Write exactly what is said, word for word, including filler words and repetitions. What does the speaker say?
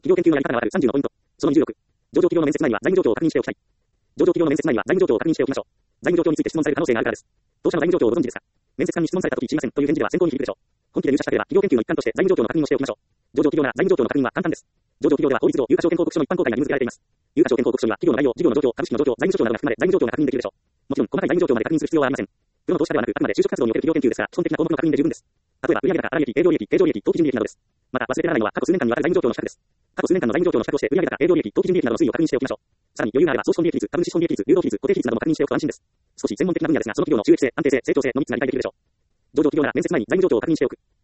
企業研究のやり方がわかるさんじゅうのポイント。そのにじゅうろく。上場企業の面接前には財務状況を確認しておきたい。上場企業の面接前には財務状況を確認しておきましょう。財務状況について質問される可能性があるからです。当社の財務状況をご存知ですか？面接官に質問されたとき知りませんという返事では先方に響くでしょう。本気で入社したければ企業研究の一環として財務状況の確認をしておきましょう。上場企業なら財務状況の確認は簡単です。上場企業では法律上有価証券報告書の一般公開が義務付けられています。有価証券報告書には企業の内容、事業の状況、株式の状況、財務諸帳などが含まれ財務状況が確認できるでしょう。もちろん細かい財務状況まで確認する必要はありません。プロの投資家ではなくあくまで就職活動における企業研究ですから基本的な項目の確認で十分です。例えば売上高、粗利益、営業利益、経常利益、当期純利益などです。また忘れてならないのは過去数年間にわたる財務状況の比較です。過去数年間の財務状況の比較をして売上高、営業利益、当期純利益などの推移を確認しておきましょう。さらに余裕があれば総資本利益率、株主資本利益率、流動比率、固定比率なども確認しておくと安心です。少し専門的な分野ですがその企業の収益性、安定性、成長性のみつが理解できるでしょう。上場企業なら面接前に財務状況を確認しておく。